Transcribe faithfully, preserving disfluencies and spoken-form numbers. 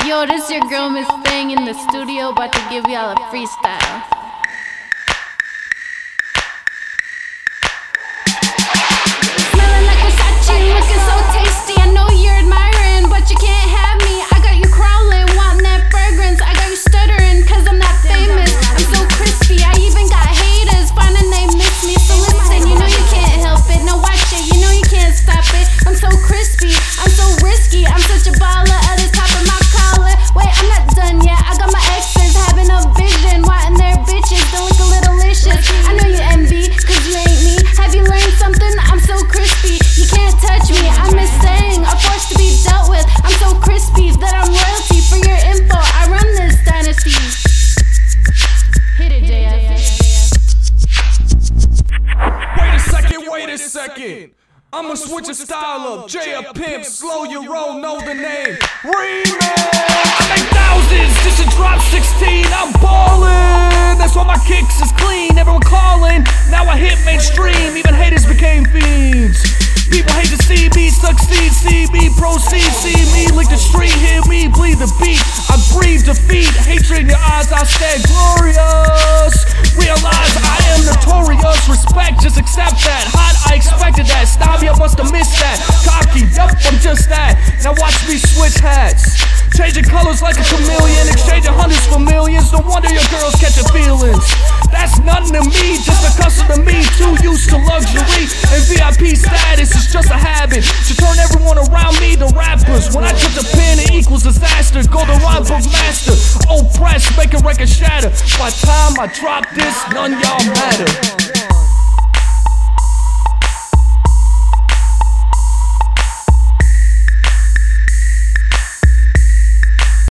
Yo, this your girl Miss Thang in the studio, about to give y'all a freestyle. Smelling like Versace, looking so tasty. I know you're admiring, but you can't have me. I got you crawling, wanting that fragrance. I got you stuttering, cause I'm not famous. I'm so crispy, I even got haters finding they miss me. So listen, you know you can't help it. Now watch it, you know you can't stop it. I'm so crispy, I'm so risky. I'm such a baller at the top of my collar. Wait, I'm not done yet. I got my exes having a vision, wanting their bitches to look a little licious. I know you envy, cause you ain't me. Have you learned something? I'm so crispy, you can't touch me. I'm Miss Thang, a force to be dealt with. I'm so crispy that I'm royalty. For your info, I run this dynasty. Hit it, J F. Wait a second, wait a second. I'ma switch a style up. J a pimp, slow your roll, know the name. Remix! I make thousands just to drop sixteen. I'm ballin', that's why my kicks is clean. Everyone calling, now I hit mainstream. Even haters became fiends. People hate to see me succeed, see me proceed, see me lick the street, hear me bleed the beat. I breathe defeat, hatred in your eyes, I stand glorious. Realize I am notorious, respect, just accept that. Hot, I expected that. Snobby, I must have missed that. Cocky, yup, I'm just that. Now watch me switch hats. Changing colors like a chameleon, exchanging hundreds for millions. No wonder your girls catching feelings. That's nothing to me, just a custom to me. Too used to luxury and V I P status is just a habit to turn everyone around me to rappers. When I touch a pen, it equals disaster. Golden rhyme book master, oppressed, make a record shatter. By the time I drop this, none y'all matter.